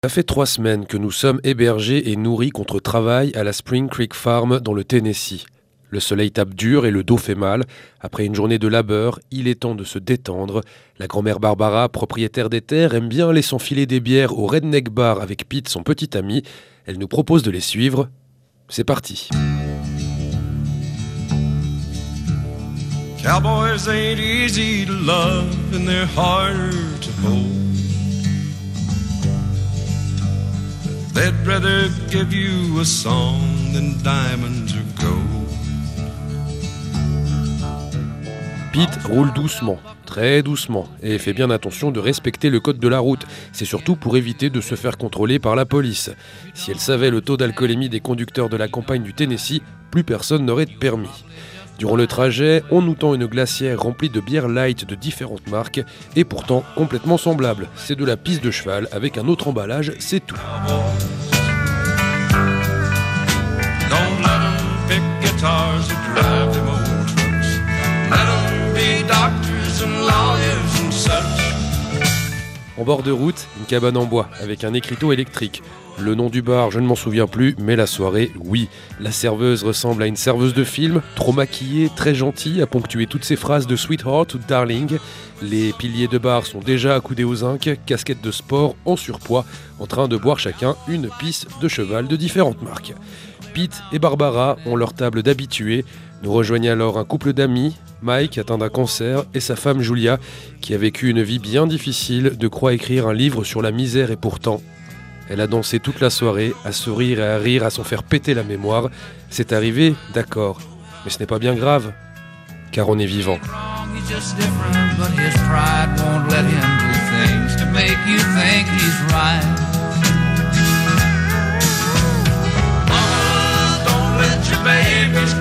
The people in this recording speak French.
Ça fait 3 semaines que nous sommes hébergés et nourris contre travail à la Spring Creek Farm dans le Tennessee. Le soleil tape dur et le dos fait mal. Après une journée de labeur, il est temps de se détendre. La grand-mère Barbara, propriétaire des terres, aime bien aller s'enfiler des bières au Redneck Bar avec Pete, son petit ami. Elle nous propose de les suivre. C'est parti. Cowboys ain't easy to love and they're hard to hold. They'd rather give you a song than diamonds or gold. Pete roule doucement, très doucement, et fait bien attention de respecter le code de la route. C'est surtout pour éviter de se faire contrôler par la police. Si elle savait le taux d'alcoolémie des conducteurs de la campagne du Tennessee, plus personne n'aurait de permis. Durant le trajet, on nous tend une glacière remplie de bières light de différentes marques, et pourtant complètement semblables. C'est de la pisse de cheval avec un autre emballage, c'est tout. Don't let 'em pick guitars or drive them old trucks. Let 'em be doctors and lawyers and such. En bord de route, une cabane en bois avec un écriteau électrique. Le nom du bar, je ne m'en souviens plus, mais la soirée, oui. La serveuse ressemble à une serveuse de film, trop maquillée, très gentille, à ponctuer toutes ses phrases de sweetheart ou darling. Les piliers de bar sont déjà accoudés au zinc, casquettes de sport, en surpoids, en train de boire chacun une pisse de cheval de différentes marques. Pete et Barbara ont leur table d'habitués. Nous rejoignent alors un couple d'amis, Mike, atteint d'un cancer, et sa femme Julia, qui a vécu une vie bien difficile, de croit écrire un livre sur la misère et pourtant... Elle a dansé toute la soirée, à sourire et à rire, à s'en faire péter la mémoire. C'est arrivé, d'accord, mais ce n'est pas bien grave, car on est vivant. Don't let your babies